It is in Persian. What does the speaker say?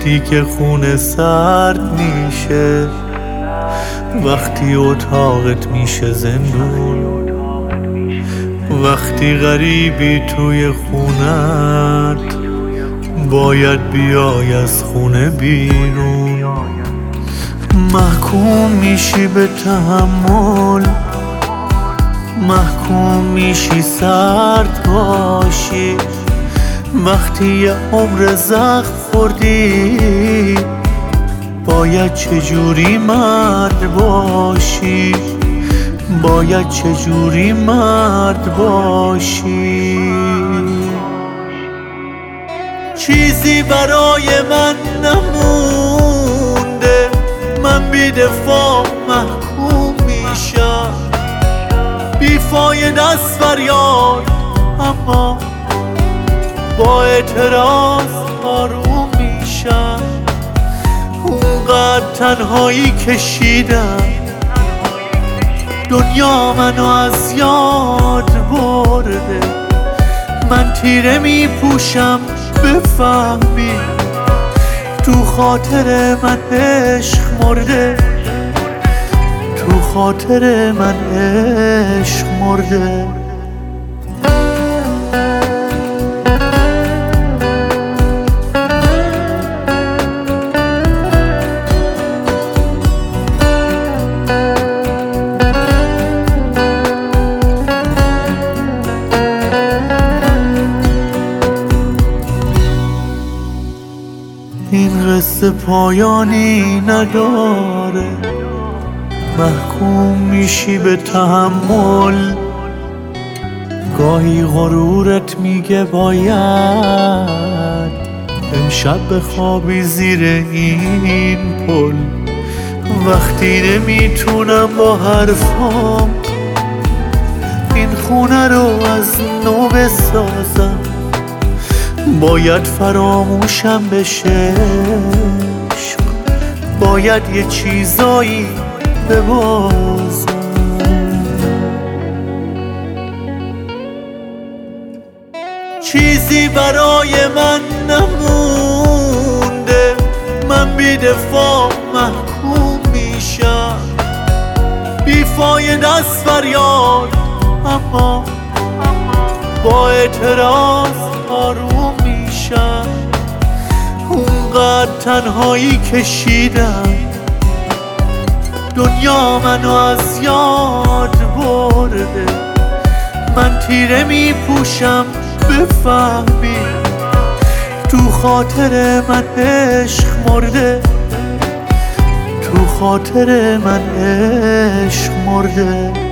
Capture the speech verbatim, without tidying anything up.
وقتی که خونه سرد میشه، وقتی اتاقت میشه زندون، وقتی غریبی توی خونت باید بیای از خونه بیرون. محکوم میشی به تحمل، محکوم میشی سرد باشی. وقتی یه عمر زخم خوردی باید چجوری مرد باشی، باید چجوری مرد باشی. چیزی برای من نمونده، من بی دفاع محکوم میشم، بی فایده است فریاد اما با اعتراض آروم میشم. اونقدر تنهایی کشیدم دنیا منو از یاد برده. من تیره میپوشم بفهمی تو خاطر من عشق مرده، تو خاطر من عشق مرده. این قصه پایانی نداره، محکوم میشی به تحمل. گاهی غرورت میگه باید امشب بخوابی زیر این پل. وقتی نمیتونم با حرفام این خونه رو از نو بسازم، باید فراموشم بشه عشق، باید یه چیزایی ببازم. چیزی برای من نمونده، من بی دفاع محکوم میشم، بی فایده است فریاد اما با اعتراض آروم میشم. اونقدر تنهایی کشیدم دنیا منو از یاد برده. من تیره میپوشم بفهمی تو خاطر من عشق مرده، تو خاطر من عشق مرده.